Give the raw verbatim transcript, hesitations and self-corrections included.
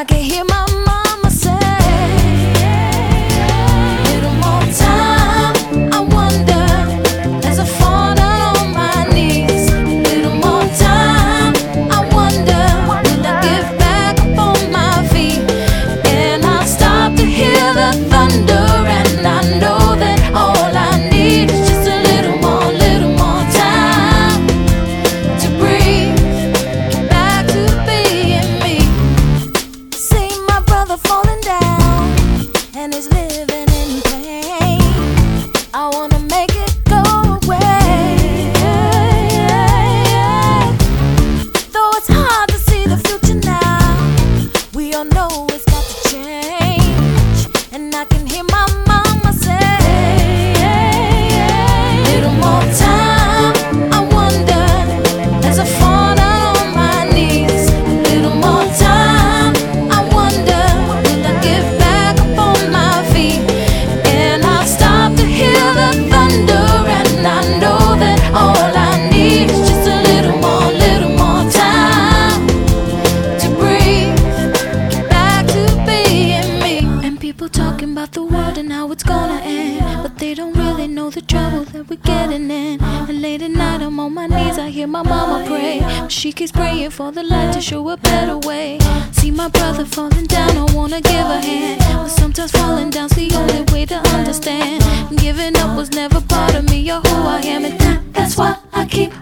I can hear my mama say, little more time, I wonder, as I fall down on my knees. Little more time, I wonder, will I get back up on my feet? And I stop to hear the thunder, and I know that all I need is just a little more, little more time to breathe, get back to being me. See my brother falling down, and he's living in pain. I wanna make it go away. Though it's hard to see the future now, we all know it's got to change. And I can hear my mama say, little more time, I wonder, as I fall down on my knees. Little more time, I wonder, will I get back up on my feet? And I stop to hear the thunder, and I know that all I need is just a little more, little more time to breathe, get back to being me. And people talking about the world and how it's gonna end, but they don't really know the trouble that we're getting in. And late at night I'm on my knees, I hear my mama pray. She keeps praying for the light to show a better way. See my brother falling down, I wanna give a hand, but sometimes falling down's the only way to understand. Giving up was never part of me or who I am, and that, that's why I keep